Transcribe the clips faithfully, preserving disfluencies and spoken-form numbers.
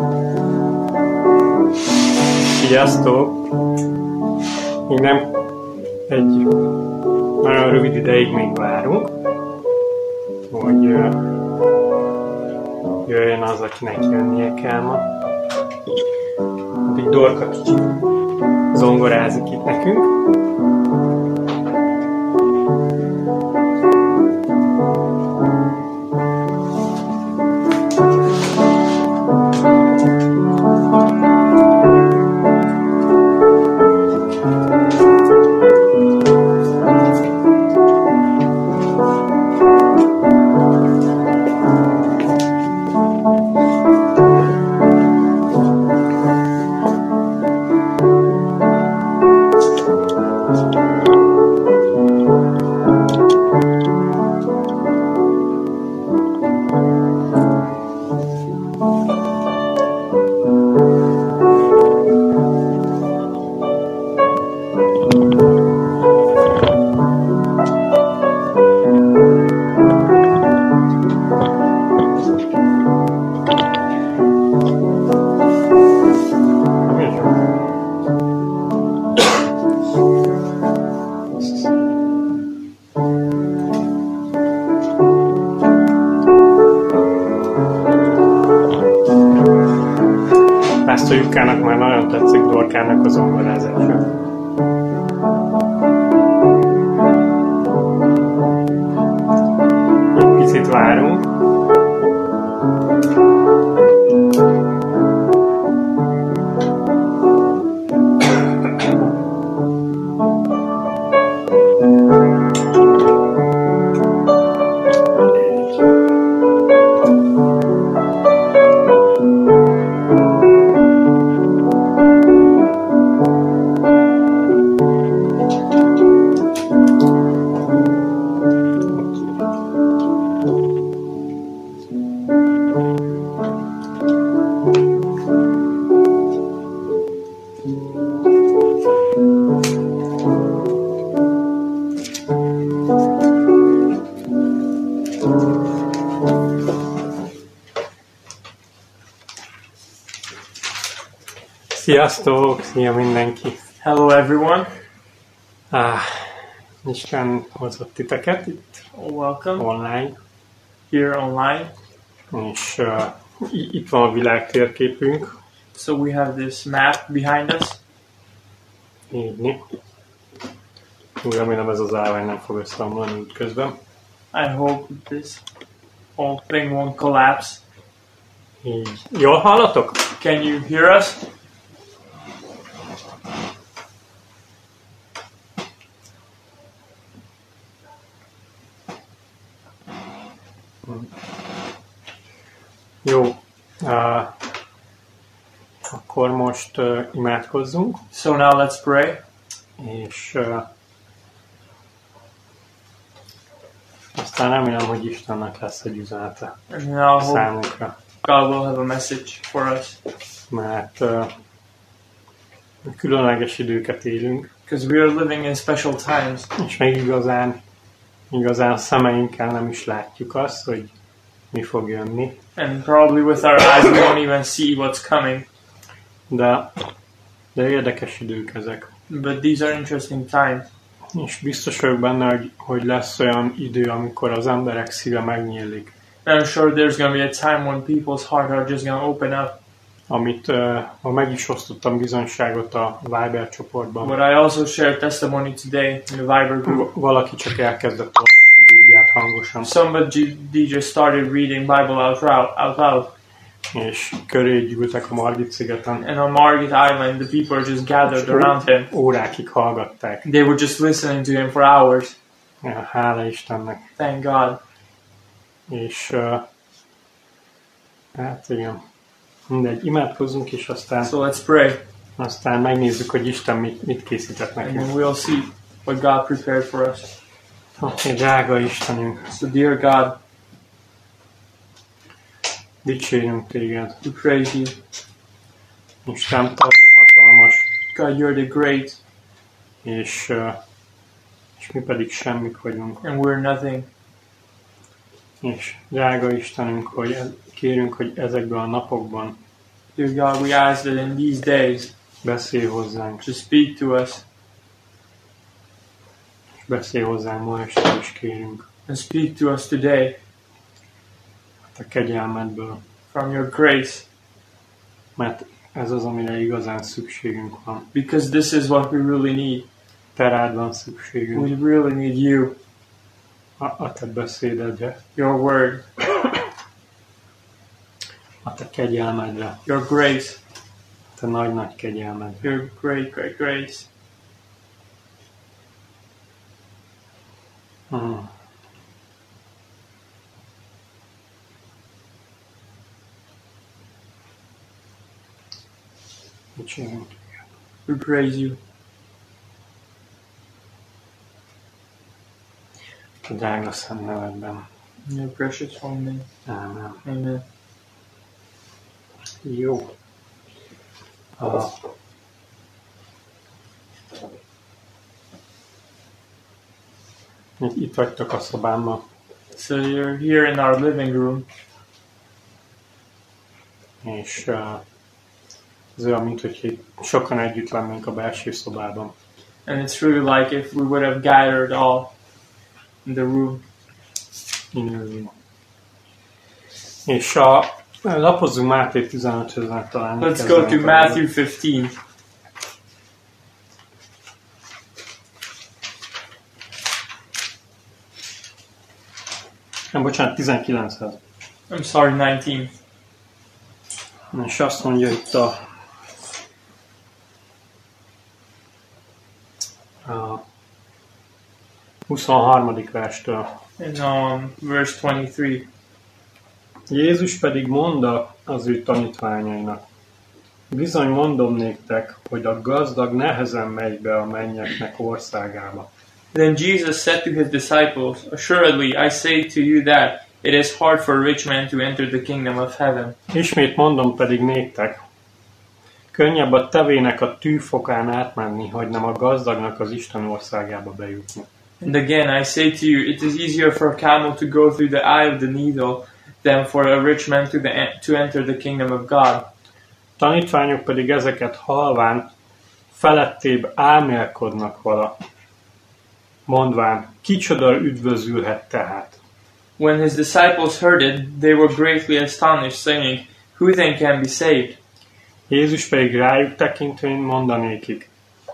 Sziasztok! Még nem egy nagyon rövid ideig még várunk, hogy jöjjön az, akinek jönnie kell ma. Addig Dorka kicsit zongorázik itt nekünk. Pásztor Jukának már nagyon tetszik Dorkának a zongorázása. Egy picit várunk. Sziasztok! Szia mindenki! Hello everyone! Ah, Isten hozott titeket itt Welcome online. here online. És uh, itt van a világ térképünk. So we have this map behind us. Így. Úgy remélem ez az állvány nem fog összeomlani úgy közben. I hope this whole thing won't collapse. Így. Jól hallatok? Can you hear us? Jó. Uh, akkor most uh, imádkozzunk. So now let's pray. És uh, aztán remélem, hogy Istennek lesz egy üzenete And now I hope számunkra. God will have a message for us. Mert uh, különleges időket élünk, Because we are living in special times. és még igazán, igazán szemeinkkel nem is látjuk azt, hogy mi fog jönni. And probably with our eyes we don't even see what's coming. De, de érdekes idők ezek. But these are interesting times. És biztos vagyok benne, hogy, hogy lesz olyan idő, amikor az emberek szíve megnyílik. And I'm sure there's going to be a time when people's heart are just going to open up. Amit uh, ma meg is osztottam bizonyságot a Viber csoportban. But I also shared testimony today in the Viber group. V- valaki csak elkezdett olvasni Bibliát hangosan, Somebody just started reading Bible out loud, out loud. és köré gyűltek a Margit-szigeten. And on Margit Island, the people just gathered around him. Órákig hallgatták. They were just listening to him for hours. Ja, hála Istennek. Thank God. És uh, hát igen. Mindegy, imádkozzunk, és aztán, So let's pray. aztán megnézzük, hogy Isten mit, mit készített And nekünk. then we'll see what God prepared for us. Oké, drága Istenünk, So dear God, dicsérjünk téged. we praise you. Isten, te vagy a hatalmas, God, you're the great, és, uh, és mi pedig semmik vagyunk. and we're nothing. És drága Istenünk, hogy kérünk, hogy ezekben a napokban Dear God, we ask that in these days, beszélj hozzánk, to speak to us és beszélj hozzánk ma este is kérünk. and speak to us today A kegyelmedből, from your grace, mert ez az, amire igazán szükségünk van. because this is what we really need. Te rád van szükségünk, We really need you, a, a te beszédedre, your word, a te kegyelmedre, your grace, a te nagy-nagy kegyelmedre. your great, great grace. Hmm. Dicsérünk. We praise you. A drága szent nevedben. In your precious holy name. Ámen. Amen. Jó. A, itt vagytok a szobámban, So you're here in our living room, és uh, ez olyan, mint hogy sokan együtt lennénk a belső szobában. and it's really like if we would have gathered all in the room. Innőzünk. És a, lapozzunk Máté tizenöthöz talán. Let's go to Matthew fifteen. Nem, bocsánat, tizenkilenchez. I'm sorry, nineteen. És azt mondja itt a, a huszonharmadik verstől. In um, verse twenty-three. Jézus pedig mondta az ő tanítványainak: bizony mondom néktek, hogy a gazdag nehezen megy be a mennyeknek országába. Then Jesus said to his disciples, assuredly I say to you that it is hard for a rich man to enter the kingdom of heaven. Ismét mondom pedig néktek, könnyebb a tevének a tűfokán átmenni, hogy nem a gazdagnak az Isten országába bejutni. And again I say to you, it is easier for a camel to go through the eye of the needle than for a rich man to, the, to enter the kingdom of God. Tanítványok pedig ezeket halván felettébb álmélkodnak vala, mondván, kicsoda üdvözülhet tehát. When his disciples heard it, they were greatly astonished, saying, who then can be saved? Jézus pedig rájuk tekintvén mondanékik,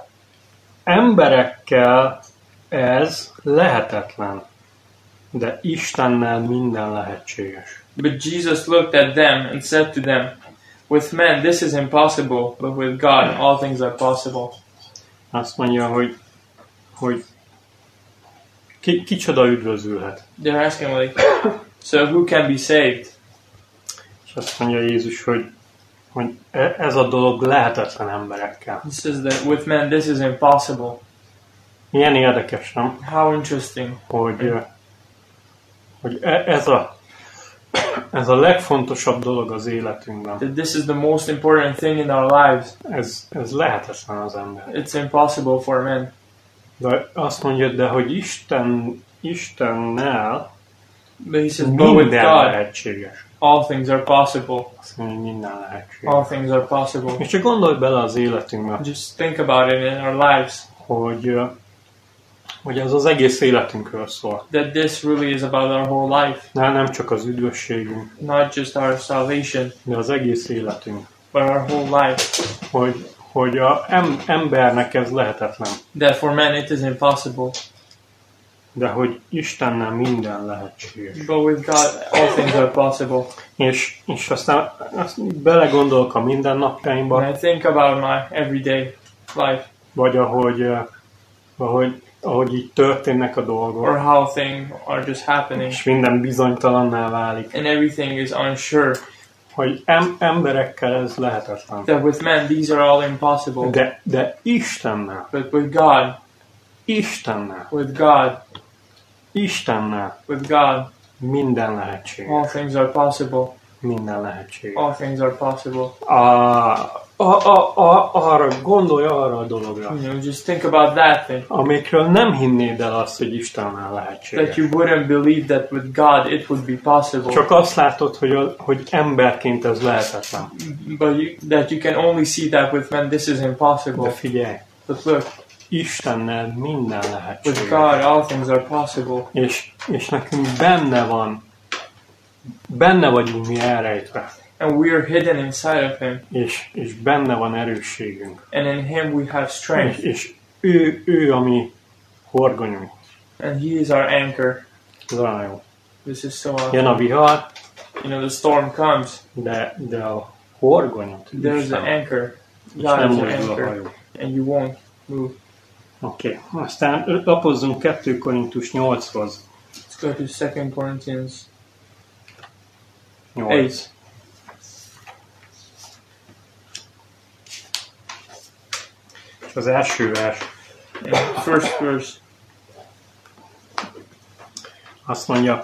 emberekkel ez lehetetlen, de Istennel minden lehetséges. But Jesus looked at them and said to them, with men this is impossible, but with God all things are possible. Azt mondja, hogy, hogy ki, kicsoda üdvözülhet. They're asking like, so who can be saved? És azt mondja Jézus, hogy, hogy e- ez a dolog lehetetlen emberekkel. He says that with men this is impossible. Milyen érdekes, nem? How interesting. Hogy, ö, hogy e- ez a ez a legfontosabb dolog az életünkben. That this is the most important thing in our lives. Ez, ez lehetetlen az ember. It's impossible for men. De azt mondja, de hogy Isten, Istennel But he says, but with minden God lehetséges. all things are possible. Azt mondja, hogy minden lehetséges. All things are possible. És csak gondolj bele az életünkbe, Just think about it in our lives. hogy, ö, hogy ez az egész életünkről szól. That this really is about our whole life. Nem, nem csak az üdvösségünk, Not just our salvation, de az egész életünk. but our whole life. Hogy, hogy a em, embernek ez lehetetlen, That for men it is impossible. de hogy Istennel minden lehetséges. But with God all things are possible. És, és aztán azt belegondolok a mindennapjainkba, When I think about my everyday life, vagy ahogy, ö, ahogy, ahogy így történnek a dolgok, or how things are just happening, és minden bizonytalanná válik, and everything is unsure, hogy em, emberekkel ez lehetetlen. that with men these are all impossible. De, de Istennel, But with God, Istennel, with God, Istennel with God, minden lehetséges. all things are possible. minden lehetséges. All things are possible. A, a, a, a, arra, gondolj arra a dologra, You know, just think about that thing. amikről nem hinnéd el azt, hogy Istennel lehetséges. That you wouldn't believe that with God it would be possible. Csak azt látod, hogy, a, hogy emberként ez lehetetlen. But you, that you can only see that with men, this is De impossible. figyelj, But look, Istennel minden with lehetséges. God all things are possible. És, és nekünk benne van, benne vagyunk mi elrejtve, And we are hidden inside of Him. és, és benne van erősségünk. And in Him we have És, strength. és ő, ő a mi horgonyunk. And He is our anchor. Ez olyan jó. This is so Jön a awesome. vihar, You know, the storm comes. de, de a horgonyot, There's an Isten, anchor. és God nem is your mozdul a anchor. hajó. And you won't move. Oké, okay. Aztán lapozzunk kettő Korintus nyolchoz. Let's go to Second Corinthians nyolc. eight. És az első vers And first verse. azt mondja,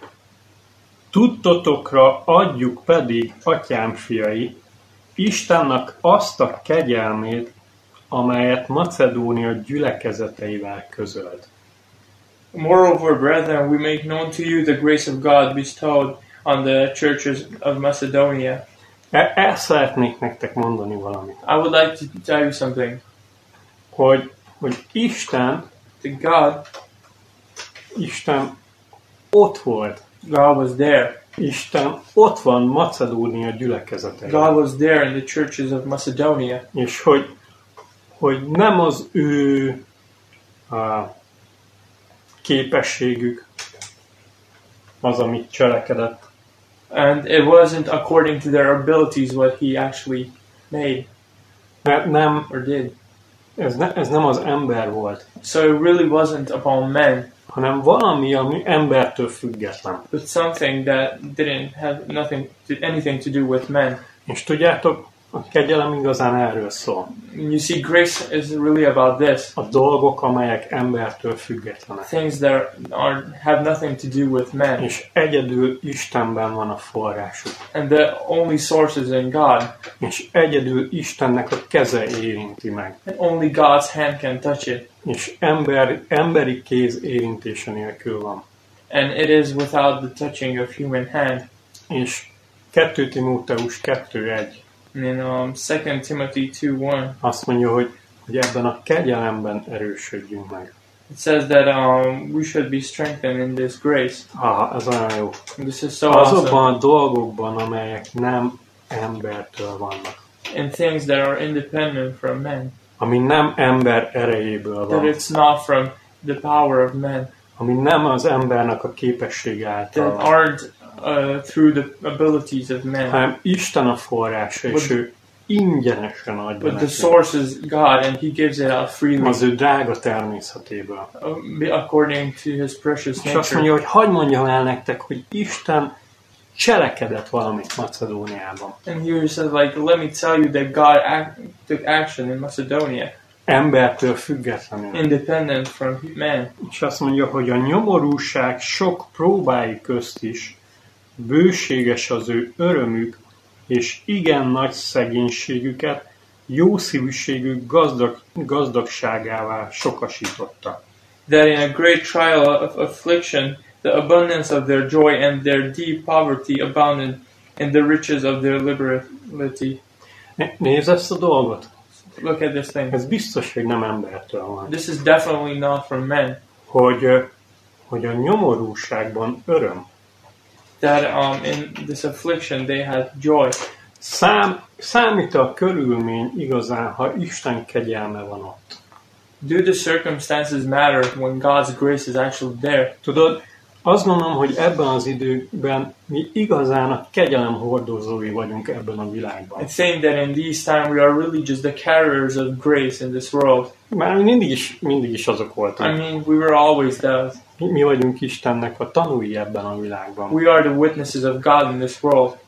tudtotokra adjuk pedig, atyám fiai, Istennek azt a kegyelmét, amelyet Macedónia gyülekezeteivel közölt. Moreover, brethren, we make known to you the grace of God bestowed on the churches of Macedonia. El, el szeretnék nektek mondani valamit, I would like to tell you something. hogy, hogy Isten, That God, Isten ott volt. God was there. Isten ott van Macedónia God gyülekezeteivel. was there in the churches of Macedonia. És hogy, hogy nem az ő a képességük az, amit cselekedett, And it wasn't according to their abilities what he actually made mert nem, or did. ez, ne, ez nem az ember volt, So it really wasn't upon men, hanem valami, ami embertől független. but something that didn't have nothing, to, anything to do with men. És tudjátok, a kegyelem igazán erről szól. You see, grace is really about this. A dolgok, amelyek embertől függetlenek. Things that are have nothing to do with men. És egyedül Istenben van a forrásuk. And the only source is in God. És egyedül Istennek a keze érinti meg. And only God's hand can touch it. És ember, emberi kéz érintése nélkül van. And it is without the touching of human hand. És kettő Timóteus kettő egy And in um, Second Timothy two one, azt mondja, hogy, hogy ebben a kegyelemben erősödjünk meg. it says that um, we should be strengthened in this grace. Ah, ez olyan jó. And this is so awesome. Azokban a dolgokban, amelyek nem embertől vannak. In things that are independent from men. Ami nem ember erejéből That van. it's not from the power of men. Ami nem az embernek a képessége által That van. aren't uh, through the abilities of men. Hanem Isten a forrása, és But- ő ingyenesen adja But the nekünk. source is God, and He gives it out freely Az ő drága természetéből. uh, according to His precious És azt nature. mondja, hogy hagyd mondjam el nektek, hogy Isten cselekedett valamit Macedóniában. And here He says, like, let me tell you that God act, took action in Macedonia, Embertől függetlenül. independent from man. És azt mondja, hogy a nyomorúság sok próbái közt is bőséges az ő örömük, és igen nagy szegénységüket jószívűségük gazdag, gazdagságává sokasította. That in a great trial of affliction, the abundance of their joy and their deep poverty abounded in the riches of their liberality. Né- Nézd ezt a dolgot. Look at this thing. Ez biztos, hogy nem embertől van. This is definitely not from men. Hogy, ö, hogy a nyomorúságban öröm. That um, in this affliction they had joy. Szám, számít a körülmény igazán, ha Isten kegyelme van ott. Do the circumstances matter when God's grace is actually there? Tudod, azt gondolom, hogy ebben az időben mi igazán a kegyelem hordozói vagyunk ebben a világban. I think that in these times we are really just the carriers of grace in this world. Már mindig is, mindig is azok I voltunk. mean, we were always those. Mi, mi vagyunk Istennek a tanúi ebben a világban. We are the witnesses of God in this world,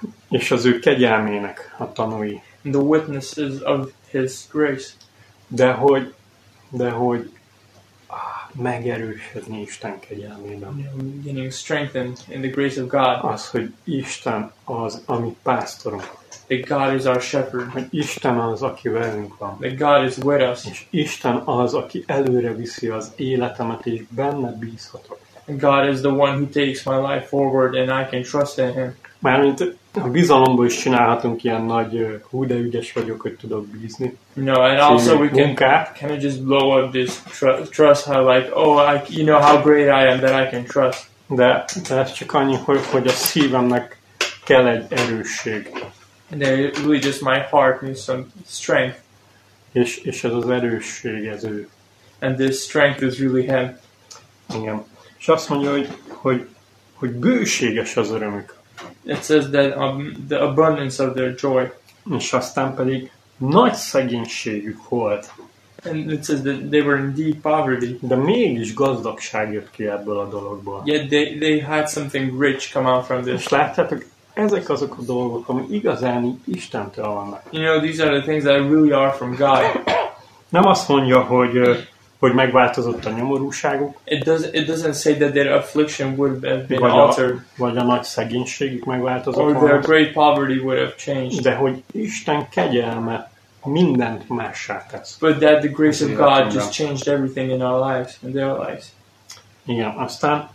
És az ő kegyelmének a tanúi. and the witnesses of His grace. De hogy, de hogy megerősödni Isten kegyelmében. You know, getting strengthened in the grace of God. Az, hogy Isten az, ami pásztorunk. That God is our shepherd. Hogy Isten az, aki velünk van. That God is with us. És Isten az, aki előre viszi az életemet, és benne bízhatok. And God is the one who takes my life forward and I can trust in Him. Mármint a bizalomból is csinálhatunk ilyen nagy, hú de ügyes vagyok, hogy tudok bízni. You know, and also we can munkát. kind of just blow up this tr- trust, how like, oh, I, you know how great I am that I can trust. De, de ez csak annyi, hogy, hogy a szívemnek kell egy erősség. And then really just my heart needs some strength. És, és ez az erősség, ez ő. And this strength is really Him. Igen. És azt mondja, hogy, hogy, hogy bőséges az örömük. It says that um, the abundance of their joy. És aztán pedig nagy szegénységük volt. And it says that they were in deep poverty. De mégis gazdagság jött ki ebből a dologból. Yet they, they had something rich come out from this. És látjátok, ezek azok a dolgok, ami igazán Istentől vannak. You know, these are the things that really are from God. Nem azt mondja, hogy, hogy megváltozott a nyomorúságuk, It does. It doesn't say that their affliction would have been vagy altered, a, vagy a nagy szegénységük megváltozott or their volna, great poverty would have changed. de hogy Isten kegyelme mindent mássá tesz. But that the grace of Az God életünkben. just changed everything in our lives, in their lives. Igen, aztán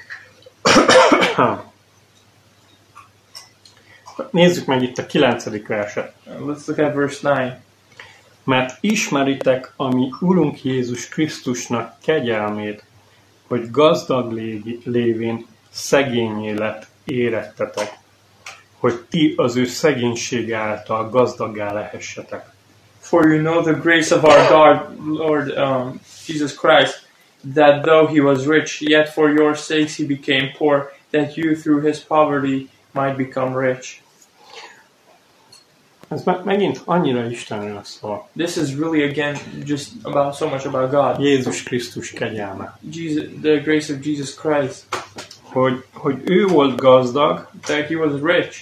nézzük meg itt a kilencedik verset. Uh, let's look at verse nine. Mert ismeritek a mi Urunk Jézus Krisztusnak kegyelmét, hogy gazdag légi- lévén szegényé lett érettetek, hogy ti az ő szegénysége által gazdaggá lehessetek. For you know the grace of our God, Lord um, Jesus Christ, that though he was rich, yet for your sakes he became poor, that you through his poverty might become rich. Ez me- megint annyira Istenről szól. This is really again just about so much about God. Jézus Krisztus kegyelme. Jesus, the grace of Jesus Christ, Hogy, hogy ő volt gazdag, that he was rich,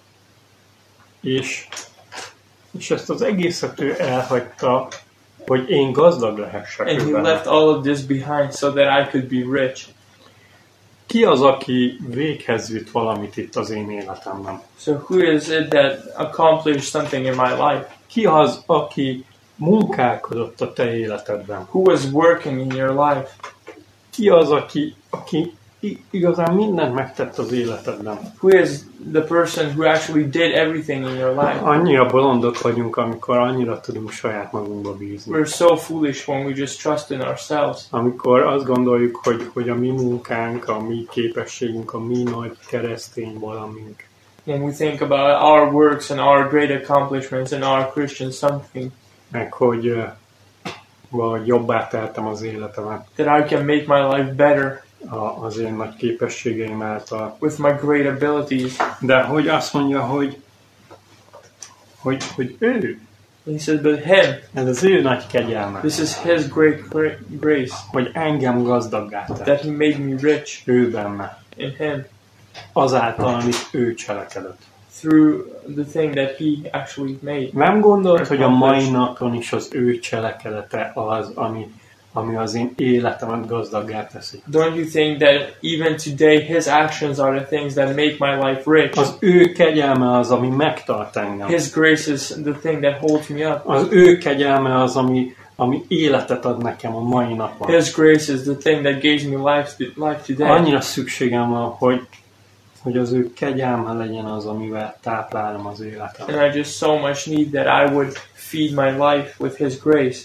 és, és ezt az egészet ő elhagyta, hogy én gazdag lehessek. and he őben. left all of this behind so that I could be rich. Ki az, aki véghez vitt valamit itt az én életemben? So who is it that accomplished something in my life? Ki az, aki munkálkodott a te életedben? Who was working in your life? Ki az, aki, aki i- igazán mindent megtett az életedben? Who is the person who actually did everything in your life? Annyira bolondok vagyunk, amikor annyira tudunk saját magunkba bízni. We're so foolish when we just trust in ourselves. Amikor azt gondoljuk, hogy, hogy a mi munkánk, a mi képességünk, a mi nagy keresztény valamink, When we think about our works and our great accomplishments and our Christian something, meg hogy uh, valahogy jobbá teltem az életemet that I can make my life better a, az én nagy képességeim által. with my great abilities. De hogy azt mondja, hogy, hogy, hogy ő, And he says, but him, ez az ő nagy kegyelme, this is his great gra- grace, hogy engem gazdaggá tett, that he made me rich ő benne, in him, azáltal, amit ő cselekedett. through the thing that he actually made. Nem gondolt, hogy a mai napon is az ő cselekedete az, ami, ami az én életemet gazdaggá teszi. Don't you think that even today his actions are the things that make my life rich? Az ő kegyelme az, ami megtart engem. His grace is the thing that holds me up. Az ő kegyelme az, ami, ami életet ad nekem a mai napon. His grace is the thing that gives me life, life today. Annyira szükségem van, hogy, hogy az ő kegyelme legyen az, amivel táplálom az életem. And I just so much need that I would feed my life with his grace.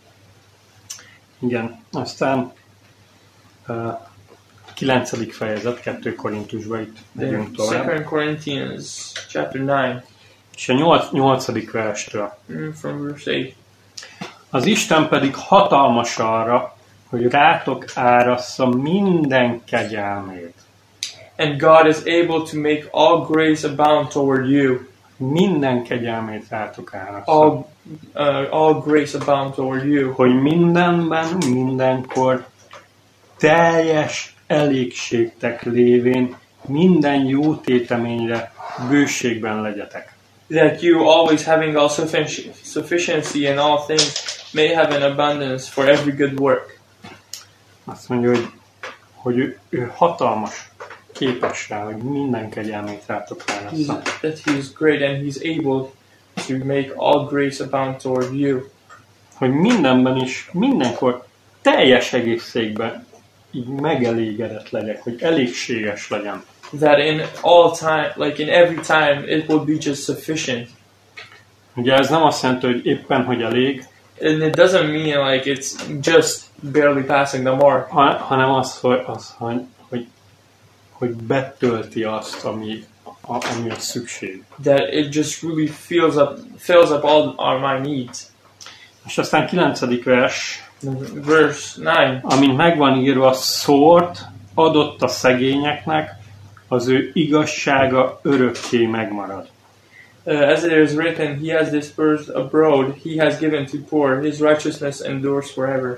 Igen, aztán uh, kilencedik fejezet, kettő Korintusban itt megyünk tovább. Second Corinthians chapter nine, És a nyolc, nyolcadik verstől. mm, from verse eight. Az Isten pedig hatalmas arra, hogy rátok árassza minden kegyelmét. And God is able to make all grace abound toward you. Minden kegyelmét rátok árassza. All, uh, all grace abound toward you. Hogy mindenben, mindenkor teljes elégségtek lévén minden jó téteményre bőségben legyetek. That you, always having all suffici- sufficiency in all things, may have an abundance for every good work. Azt mondja, hogy, hogy ő, ő hatalmas, képes rá, hogy minden kegyelmét rátok válassza. That he is great and he's able to make all grace abound toward you. Hogy mindenben is, mindenkor teljes egészségben így megelégedett legyek, hogy elégséges legyen. That in all time, like in every time, it will be just sufficient. Ugye ez nem azt jelenti, hogy éppen, hogy elég, And it doesn't mean like it's just barely passing the mark. ha, hanem az, hogy, az, hogy, hogy, hogy betölti azt, ami, a, ami a szükség. That it just really fills up, fills up all our my needs. És aztán kilencedik vers, Verse nine. amint megvan írva, szórt adott a szegényeknek, az ő igazsága örökké megmarad. Uh, as it is written, he has dispersed abroad, he has given to poor, his righteousness endures forever.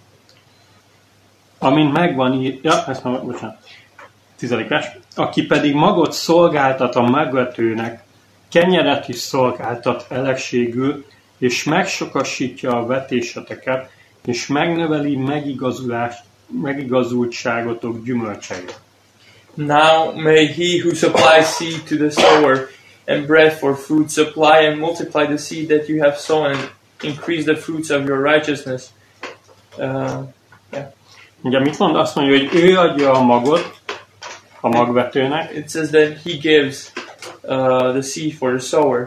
Amint megvan írva, ja, ezt már, bocsánat, tizedik vers, aki pedig magot szolgáltat a megvetőnek, kenyeret is szolgáltat elegségül, és megsokasítja a vetéseteket, és megnöveli megigazulás, megigazultságotok gyümölcseit. Now may he who supplies seed to the sower and bread for food supply and multiply the seed that you have sown and increase the fruits of your righteousness. Uh, Ugye mit mond? Azt mondja, hogy ő adja a magot a magvetőnek, it says that he gives uh, the seed for the sower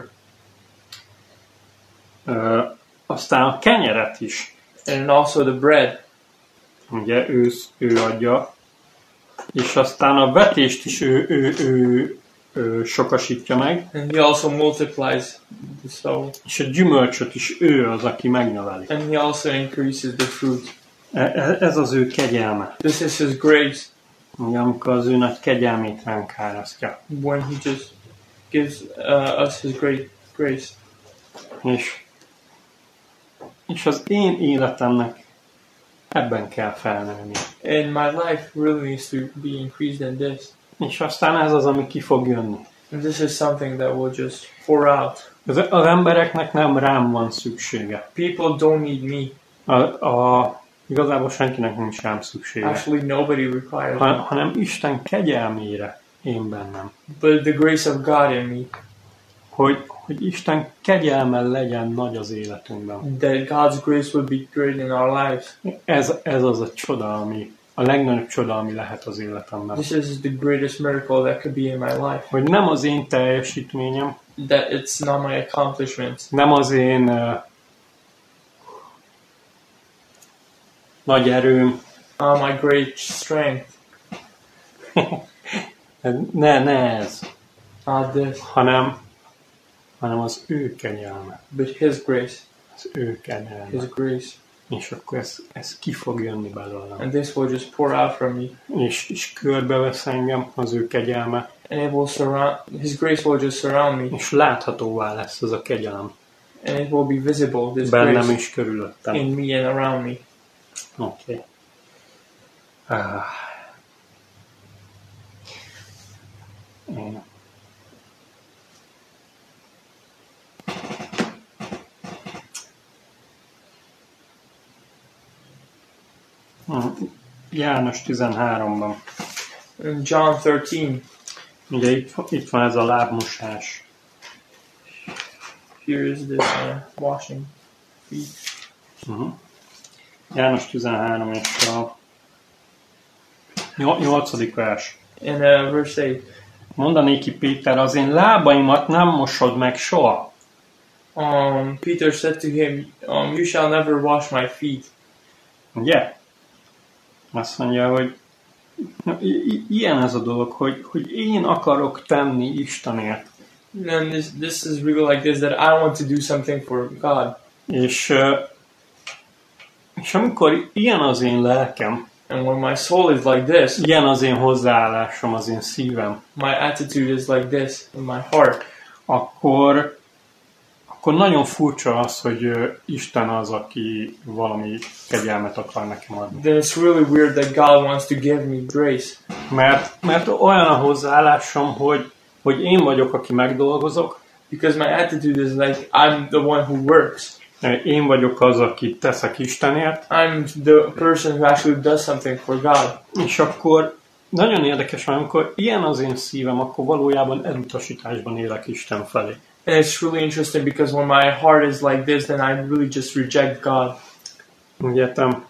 ö, aztán a kenyeret is. and also the bread. Ugye ő, ő adja, és aztán a vetést is ő, ő, ő, ő sokasítja meg, And he also multiplies the soul. és a gyümölcsöt is ő az, aki megnöveli. And he also increases the fruit. E- Ez az ő kegyelme. This is his grace Ugye, amikor az ő nagy kegyelmét ránk árasztja. when he just gives uh, us his great grace. És, és az én életemnek ebben kell felnőni. And my life really needs to be increased in this. És aztán ez az, ami ki fog jönni. And this is something that will just pour out. Az, az embereknek nem rám van szüksége. People don't need me. A, a, igazából senkinek nincs rám szüksége. Actually, nobody requires Ha, me. hanem Isten kegyelmére én bennem. But the grace of God in me. Hogy, hogy Isten kegyelme legyen nagy az életünkben. That God's grace would be great in our lives. Ez, ez az a csoda, ami a legnagyobb csoda, ami lehet az életemben. This is the greatest miracle that could be in my life. Hogy nem az én teljesítményem, That it's not my accomplishments. nem az én uh, nagy erőm, Uh, my great strength. ne, ne ez, Not this. hanem, hanem az ő kegyelme, But his grace. az ő kegyelme. His grace. És akkor ez, ez ki fog jönni belőlem. And this will just pour out from me. És, és körbevesz engem az ő kegyelme, And it will surround, his grace will just surround me. és láthatóvá lesz ez a kegyelem And it will be visible, this bennem grace, és körülöttem. in me and around me. Oké. Okay. Ah. Én. János tizenháromban. In John thirteen, Ugye itt, itt van ez a lábmosás. here is this uh, washing feet. Uh-huh. János tizenhárom és a nyolcadik vers. In uh, verse eight, Mondané ki Péter, az én lábaimat nem mosod meg soha. um, Peter said to him, um, you shall never wash my feet. Ugye? Azt mondja, hogy na, i- i- ilyen ez a dolog, hogy, hogy én akarok tenni Istenért. And this, this is really like this, that I want to do something for God. És, ö, és amikor ilyen az én lelkem, And when my soul is like this, ilyen az én hozzáállásom, az én szívem, my attitude is like this in my heart, akkor, akkor nagyon furcsa az, hogy ö, Isten az, aki valami kegyelmet akar nekem adni. then it's really weird that God wants to give me grace. Mert, mert olyan a hozzáállásom, hogy, hogy én vagyok, aki megdolgozok, Because my attitude is like I'm the one who works. Én vagyok az, aki teszek Istenért. I'm the person who actually does something for God. És akkor nagyon érdekes, mert amikor ilyen az én szívem, akkor valójában elutasításban élek Isten felé. And it's really interesting because when my heart is like this, then I really just reject God. Úgy értem,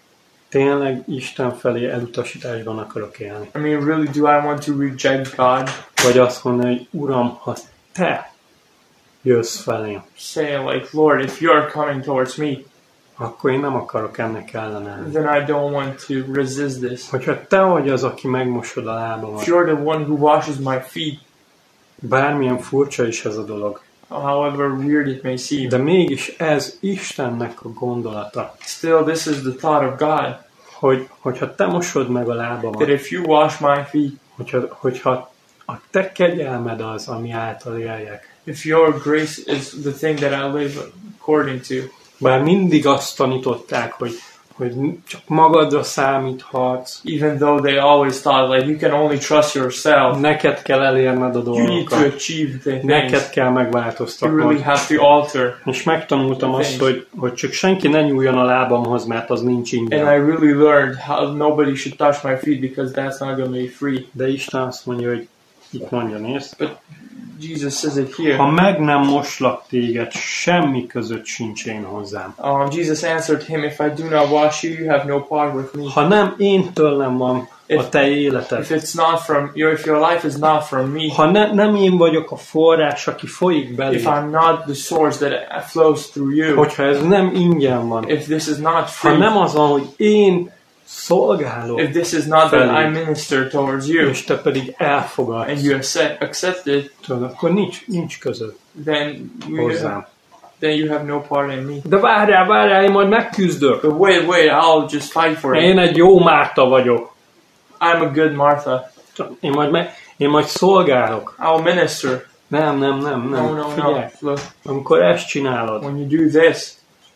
tényleg Isten felé elutasításban akarok élni. I mean, really, do I want to reject God? Vagy azt mondani, hogy Uram, ha te jössz felém, Saying like, Lord, if you're coming towards me, akkor én nem akarok ennek ellenállni. then I don't want to resist this. Hogyha te vagy az, aki megmosod a lábamat, If you're the one who washes my feet, bármilyen furcsa is ez a dolog, however weird it may seem, de mégis ez Istennek a gondolata, still this is the thought of God, hogy, hogyha te mosod meg a that lábamat, if you wash my feet, hogyha, hogyha a te kegyelmed az, ami által éljek, if your grace is the thing that I live according to, bár mindig azt tanították, hogy, hogy csak magadra számíthatsz, even though they always thought like you can only trust yourself, neked kell elérned a you need to dolgokat, achieve the neked things, kell you megváltoztatnod. really have to alter. És megtanultam azt, hogy, hogy csak senki ne nyúljon a lábamhoz, mert az nincs And I ingyen. really learned how nobody should touch my feet because that's not going to be free. De Isten azt mondja, hogy itt mondja, nézd, Jesus says it here. ha meg nem moslak téged, semmi között sincs én hozzám. Um, Jesus answered him, if I do not wash you, you have no part with me. Ha nem én tőlem van a te életed, If it's not from your, if your life is not from me, ha ne, nem én vagyok a forrás, aki folyik belé, if I'm not the source that flows through you, hogyha ez nem ingyen van, if this is not ha free, nem az van, hogy én szolgálok, if this is not that I minister towards you, és te pedig and elfogadsz you accept, accept it, tőle, akkor nincs, nincs között then you, hozzám. then you have no part in me. De várjál, várjál, én majd megküzdök. But wait, wait, I'll just fight for it. Én egy jó Márta vagyok. I'm a good Martha. Én majd, me, én majd szolgálok. I'll minister. Nem, nem, nem, nem. No, no, Figyelj, no. Look, amikor ezt csinálod, when you do this,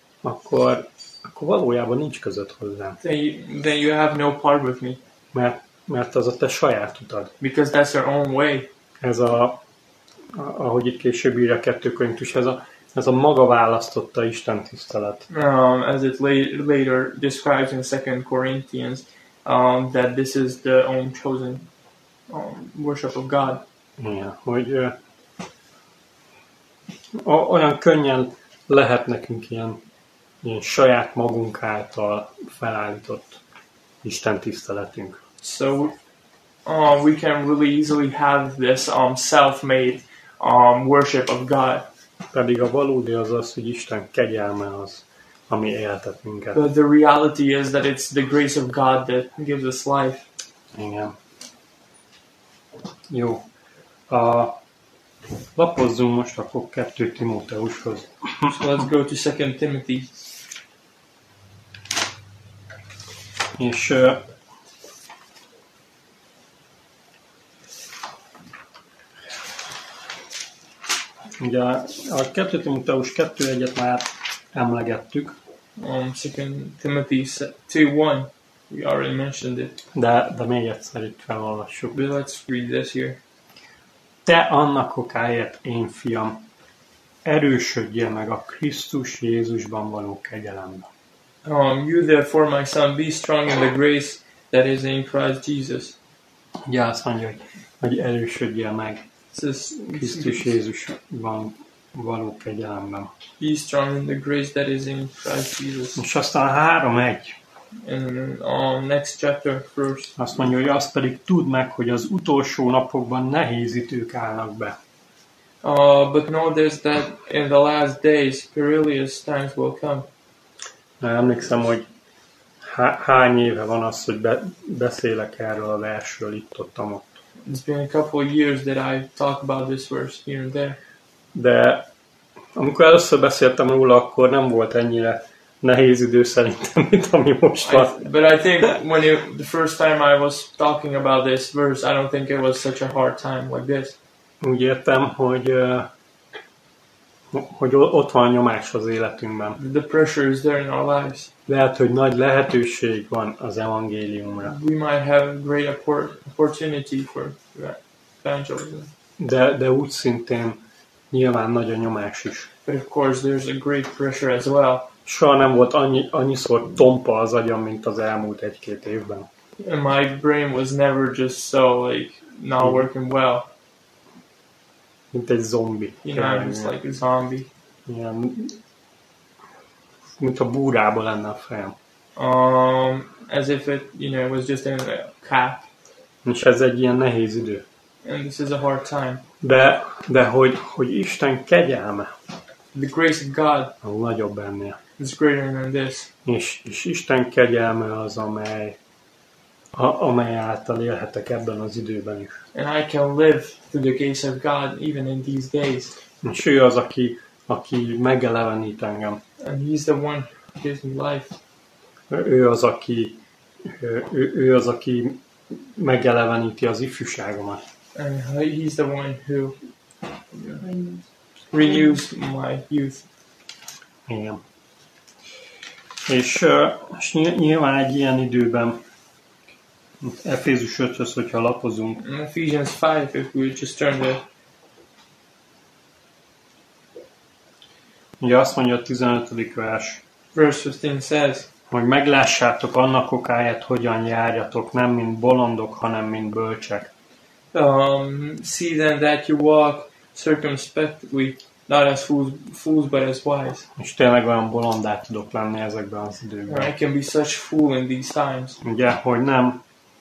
akkor, akkor valójában nincs között hozzám. then you, then you have no part with me. Mert, mert az a te saját utad. Because that's their own way. Ez a, a ahogy itt később írja a kettő Korintus, ez a, ez a maga választotta Isten tisztelet. Um, as it la- later describes in Second Corinthians, um, that this is the own chosen um, worship of God. Igen, hogy ö, olyan könnyen lehet nekünk ilyen, ilyen saját magunk által felállított Isten tiszteletünk. So um, we can really easily have this um, self-made um, worship of God. Pedig a valódi az az, hogy Isten kegyelme az, ami éltet minket. But the reality is that it's the grace of God that gives us life. Igen. Jó. A, lapozzunk most akkor kettő Timóteushoz. So let's go to Second Timothy. És uh, ugye a kettő Timóteus kettő egyet már emlegettük, Um, Second Timothy two one. We already mentioned it. de, de még egyszer itt felolvassuk. But let's read this here. Te annak okáért, én fiam, erősödjél meg a Krisztus Jézusban való kegyelemben. Um, you therefore, my son, be strong in the grace that is in Christ Jesus. Ugye azt mondja, hogy, hogy erősödjél meg It says, Krisztus Jézusban való kegyelemben. be strong in the grace that is in Christ Jesus. És aztán három egy. And um, next chapter first. Azt mondja, hogy azt pedig tudd meg, hogy az utolsó napokban nehéz idők állnak be. Uh, but know this, that in the last days perilous times will come. Na, emlékszem, hogy há- hány éve van az, hogy be- beszélek erről a versről itt, ott, ott. It's been a couple of years that I talk about this verse here and there. De amikor először beszéltem róla, akkor nem volt ennyire nehéz idő szerintem, mint ami most van. I, but I think when it, the first time I was talking about this verse, I don't think it was such a hard time like this. Úgy értem, hogy, uh, hogy ott van nyomás az életünkben. The pressure is there in our lives. Lehet, hogy nagy lehetőség van az evangéliumra. We might have a great oppor- opportunity for evangelism. De, de úgy szintén nyilván nagy a nyomás is. But of course there's a great pressure as well. Soha nem volt annyi, annyiszor tompa az agyam, mint az elmúlt egy-két évben. And my brain was never just so like not working well. Mint egy zombi. You know, I'm just like a zombie. Ilyen, mint a búrában lenne a fejem. Um, as if it, you know, was just in a cap. És ez egy ilyen nehéz idő. And this is a hard time. De, de hogy, hogy Isten kegyelme, The grace of God a nagyobb ennél. is greater than this. És, és Isten kegyelme az, amely, a, amely által élhetek ebben az időben is. And I can live through the grace of God even in these days. És ő az, aki, aki megelevenít engem. And He's the one who gives me life. Ő az, aki, ő, ő az, aki megeleveníti az ifjúságomat. And He's the one who renews my youth. Igen. És, és nyilván egy ilyen időben, Efézus öthöz, hogyha lapozunk, In Ephesians five, if we just turn there, ugye azt mondja a tizenötödik vers, verse fifteen says, hogy meglássátok annak okáját, hogyan járjatok, nem mint bolondok, hanem mint bölcsek. um, see then that you walk circumspectly, not as fools, fools but as wise. És tényleg olyan bolondá tudok lenni ezekben az And időkben. I can be such fool in these times. Ugye, hogy nem,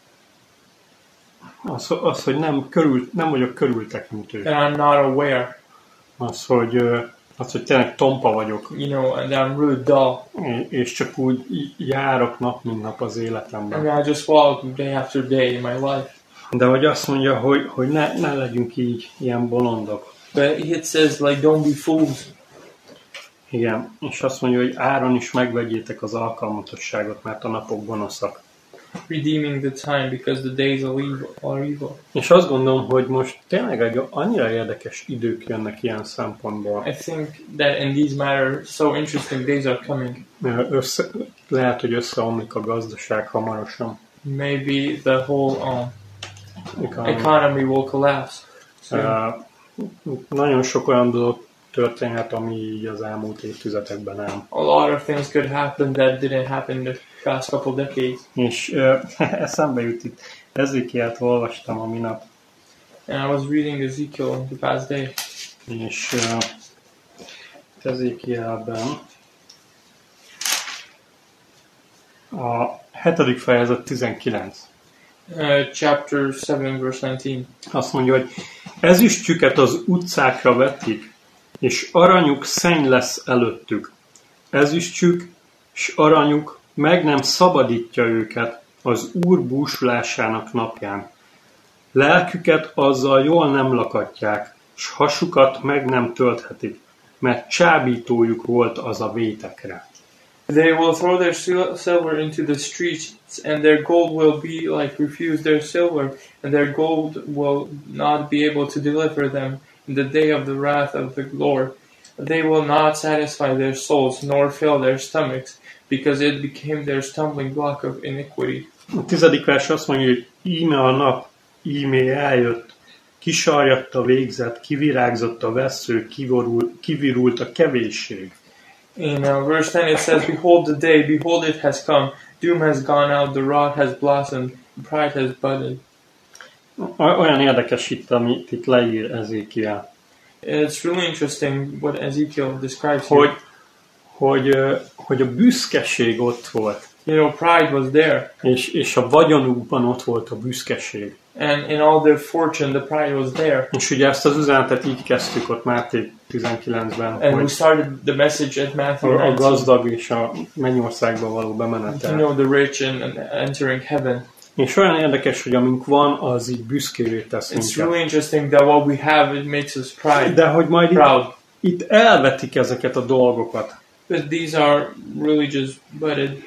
az, az hogy nem, körül, nem vagyok körültekintő. And I'm not aware, Az, hogy, ö, az, hogy tényleg tompa vagyok, you know, and that I'm really dull. és csak úgy járok nap, mint nap az életemben. And I just walk day after day in my life. De hogy azt mondja, hogy, hogy ne, ne legyünk így ilyen bolondok. But it says, like, don't be fools. Igen, és azt mondja, hogy áron is megvegyétek az alkalmatosságot, mert a napok gonoszak. Redeeming the time because the days are evil. Are evil. És azt gondolom, hogy most tényleg egy annyira érdekes idők jönnek ilyen szempontból. I think that in these matter, so interesting days are coming. Össze, lehet, hogy összeomlik a gazdaság hamarosan. Maybe the whole um, Economy. economy will collapse. So, Uh, nagyon sok olyan dolog történhet, ami így az elmúlt évtizedekben nem. a lot of things could happen that didn't happen in the past couple decades. És uh, eszembe jut itt, Ezékielt olvastam a minap, And I was reading Ezekiel the past day. és uh, Ezékielben a hetedik fejezet tizenkilenc. Uh, chapter seven, verse nineteen. Azt mondja, hogy ezüstjüket az utcákra vetik, és aranyuk szenny lesz előttük. Ezüstjük és aranyuk meg nem szabadítja őket az Úr búsulásának napján. Lelküket azzal jól nem lakatják, s hasukat meg nem tölthetik, mert csábítójuk volt az a vétekre. They will throw their sil- silver into the streets, and their gold will be like refuse their silver, and their gold will not be able to deliver them in the day of the wrath of the Lord. They will not satisfy their souls, nor fill their stomachs, because it became their stumbling block of iniquity. A tizedik vers azt mondja, hogy íme a nap, íme eljött, kisarjadt a végzet, kivirágzott a vessző, kivorul, kivirult a kevésség. In uh, verse ten it says, Behold the day, behold it has come, doom has gone out, the rod has blossomed, pride has budded. Olyan érdekes itt, amit itt leír Ezékiel, It's really interesting what Ezekiel describes hogy, here. hogy, ö, hogy a büszkeség ott volt, You know, pride was there, és, és a vagyonukban ott volt a büszkeség. and in all their fortune, the pride was there. És ugye ezt az üzenetet így kezdtük ott Máté tizenkilencben, And we hogy started the message at Matthew a, a nineteen. gazdag és a mennyországba való You bemenetel. know, the rich and, and entering heaven. És olyan érdekes, hogy amink van, az így büszkévé tesz It's minket. really interesting that what we have, it makes us pride, De hogy majd itt, proud. itt elvetik ezeket a dolgokat. But these are really just budded,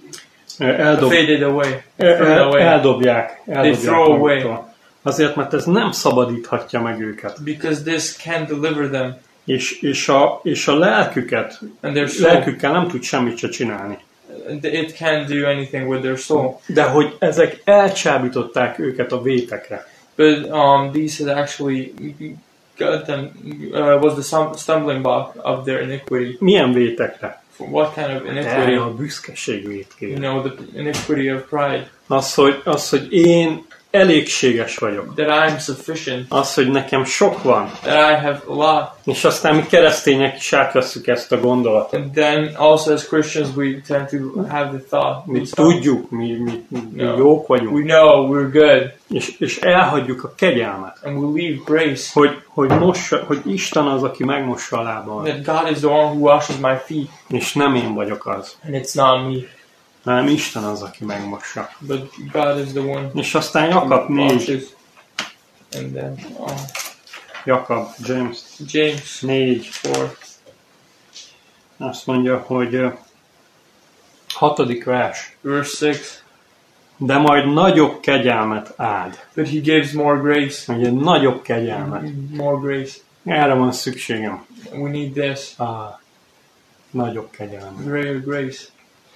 Eldob, faded away, el, thrown el, away. eldobják. eldobják throw away. maguktól. Azért, mert ez nem szabadíthatja meg őket. Because this can't deliver them, És, és, a, és a lelküket, and their soul, lelkükkel nem tud semmit se csinálni. it can't do anything with their soul. De hogy ezek elcsábították őket a vétekre. But um, these had actually got them uh, was the stum- stumbling block of their iniquity. Milyen vétekre? For what kind of Erre iniquity? a büszkeség You vétkére. know, the iniquity of pride. Az hogy, az, hogy én elégséges vagyok. That I am sufficient. Az, hogy nekem sok van. That I have a lot. És aztán mi keresztények is átvesszük ezt a gondolatot. And then also as Christians we tend to have the thought. Mi these thoughts. tudjuk, mi, mi, mi No. jók vagyunk. We know we're good. És, és elhagyjuk a kegyelmet. And we leave grace. Hogy, hogy, mossa, hogy Isten az, aki megmossa a lábamat. That God is the one who washes my feet. És nem én vagyok az. And it's not me. Hanem Isten az, aki megmossa. But God is the one És aztán who Jakab négy. washes. And then uh, Jakab, James James négy. four. Azt mondja, hogy ö, hatodik vers. Verse six. De majd nagyobb kegyelmet áld. But he gives more grace. Ugye nagyobb kegyelmet. More grace. Erre van szükségem. We need this. Ah, nagyobb kegyelmet. Greater grace.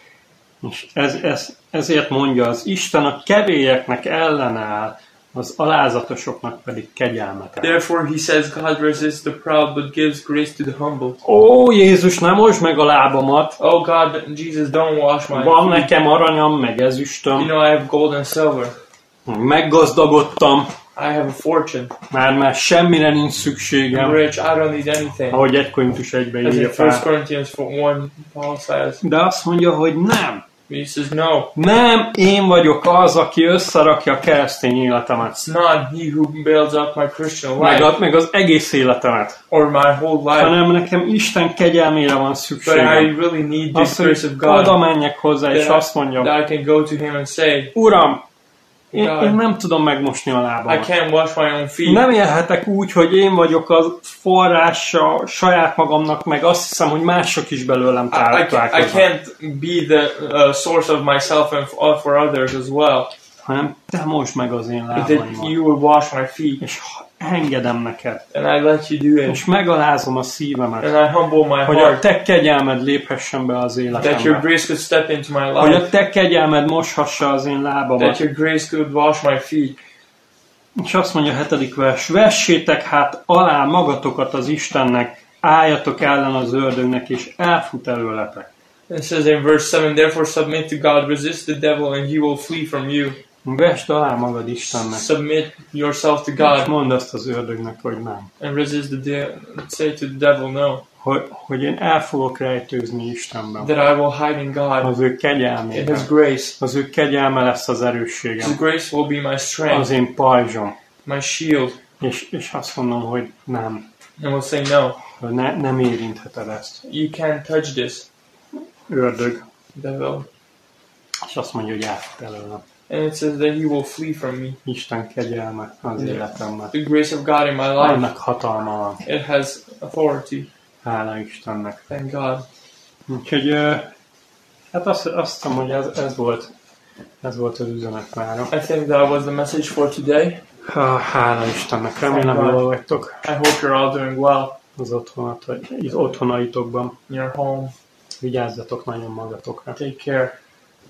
És ez, ez, ezért mondja az Isten a kevélyeknek ellenáll, az alázatosoknak pedig kegyelmet áld. Therefore he says God resists the proud but gives grace to the humble. Ó, Jézus, nem mosd meg a lábamat. Oh God, Jesus, don't wash my Van feet. nekem aranyam, meg You ezüstöm. know I have gold and silver. Meggazdagodtam. I have a fortune. Már már semmire nincs I'm szükségem. rich. I don't need anything. Ahogy egy Korintus egybe As in írja First fel. Corinthians one, Paul says. De azt mondja, hogy nem. He says no. Nem én vagyok az, aki összerakja a keresztény életemet. It's not he who builds up my Christian Meg, life a, meg az egész életemet. or my whole life. Hanem nekem Isten kegyelmére van But I szükségem. really need this Azt, grace hogy of God. oda menjek hozzá, és That azt I, mondjam, that I can go to him and say, Uram, én, God, én nem tudom megmosni a I lábamat. can't wash my own feet. Nem élhetek úgy, hogy én vagyok a forrása saját magamnak, meg azt hiszem, hogy mások is belőlem I, I, can, I táplálkoznak. can't be the uh, source of myself and f- for others as well. Hanem te mosd meg az én But that lábaimat. you will wash my feet. És engedem neked. And I let you do it. És megalázom a szívemet. And I humble my Hogy a heart. te kegyelmed léphessen be az That your életembe. grace could step into my Hogy a life. te kegyelmed moshassa az én That lábamat. your grace could wash my feet. És azt mondja a hetedik vers, vessétek hát alá magatokat az Istennek, álljatok ellen az ördögnek, és elfut előletek. It says in verse seven, therefore submit to God, resist the devil, and he will flee from you. Vesd alá magad Istennek. Submit yourself to És God, mondd azt az ördögnek, hogy nem. and resist the devil. Say to the devil, no. Hogy, hogy én el fogok rejtőzni Istenben. That I will hide in God, Az ő in kegyelmében. His grace. Az ő kegyelme lesz az His erősségem. grace will be my strength, Az én pajzsom. my shield. És, és azt mondom, hogy nem. And will say, no, Hogy ne, nem érintheted ezt. you can't touch this, Ördög. devil. És azt mondja, hogy elfut előlem. And it says that he will flee from me. Isten kegyelme az életemben. The grace of God in my life, Annak hatalma van. it has authority. Hála Istennek. Thank God. Úgyhogy ö, hát azt, azt hiszem, hogy ez, ez volt ez volt az üzenet mára. I think that was the message for today. Há- Hála Istennek. Remélem, jól vagytok I hope you're all doing well az otthonat, az otthonaitokban. in your home. Vigyázzatok nagyon magatokra. Take care.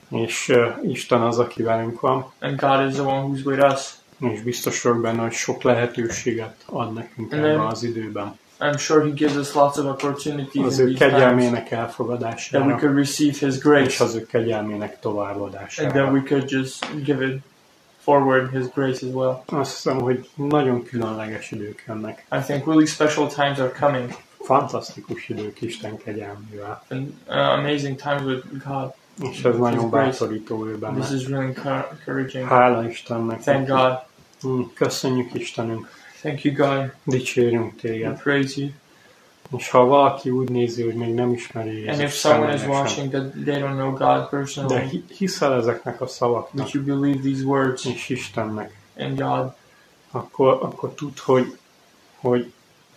És uh, Isten az, aki velünk van. And God is the one who's with us. És biztos vagyok benne, hogy sok lehetőséget ad nekünk Amen. ebben az időben. I'm sure He gives us lots of opportunities Az in ő these times kegyelmének that we elfogadására, could receive His és grace az ő kegyelmének and továbbadására. that we could just give it forward His grace as well. Azt hiszem, hogy nagyon különleges idők jönnek. I think really special times are coming Fantasztikus idők Isten kegyelmével. and uh, amazing times with God. És ez nagyon grace. bátorító ő benne. This is really encour- encouraging. Hála Istennek. Thank God. Mm, Köszönjük Istenünk. Thank you, God. Dicsérünk We téged. praise you. És ha valaki úgy nézi, hogy még nem ismeri And Jézust if someone is személyesen, watching that they don't know God de personally, hi- hiszel ezeknek a szavaknak, would you believe these words és Istennek, in God? akkor, akkor tudd, hogy, hogy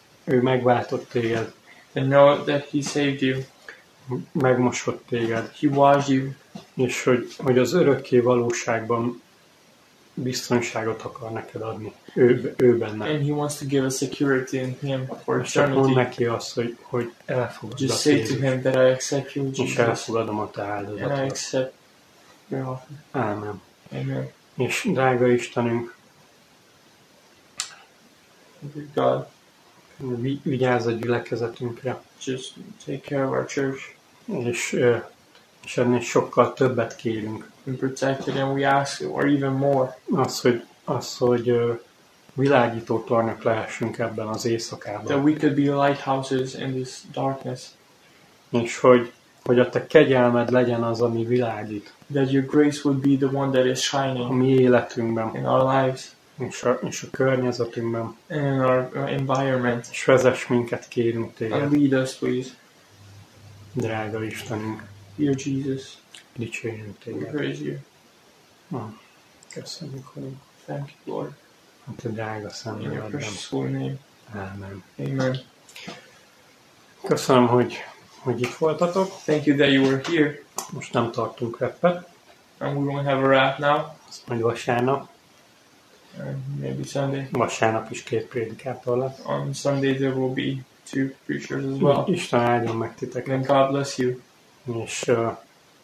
ő megváltott téged, And know that He saved you. megmosott téged, He washed you. és hogy, hogy az örökké valóságban biztonságot akar neked adni. Ő, ő benne. And He wants to give us security in Him for És csak mondd eternity. neki azt, hogy, hogy elfogadod Just a say to Jézust, Him that I accept you, és Jesus, elfogadom a te and I áldozatodat. accept your offer. Ámen. Amen. És drága Istenünk, Thank you, God. Vi- vigyázz a gyülekezetünkre, Just take care of our church és, ö, és ennél sokkal többet kérünk. and protect it, and we ask, or even more, Az, hogy, az, hogy ö, világító tornyok lehessünk ebben az that éjszakában, we could be lighthouses in this darkness, és hogy, hogy a te kegyelmed legyen az, ami világít that your grace would be the one that is a shining mi életünkben, in our lives és a, és a környezetünkben, and in our uh, environment. és vezess minket, kérünk And téged, lead us, please. drága Istenünk, Dear Jesus, dicsérjünk we téged. praise you. Ah, köszönjük, hogy Thank you, Lord. a te drága In your szemléletben. precious holy name. Ámen. Amen. Köszönöm, hogy, hogy itt voltatok. Thank you that you were here. Most nem tartunk reppet, And we won't have a wrap now. azt majd vasárnap. And maybe Sunday. Vasárnap is két prédikátor lesz. On Sunday there will be two preachers as well. Isten áldjon meg And titeket. God bless you. És uh,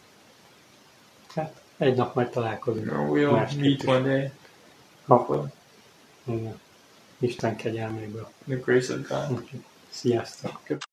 hát egy nap majd találkozunk. And we'll Másképp meet is. one day. Akkor, igen. Isten kegyelméből. In the grace of God. Úgyhogy sziasztok!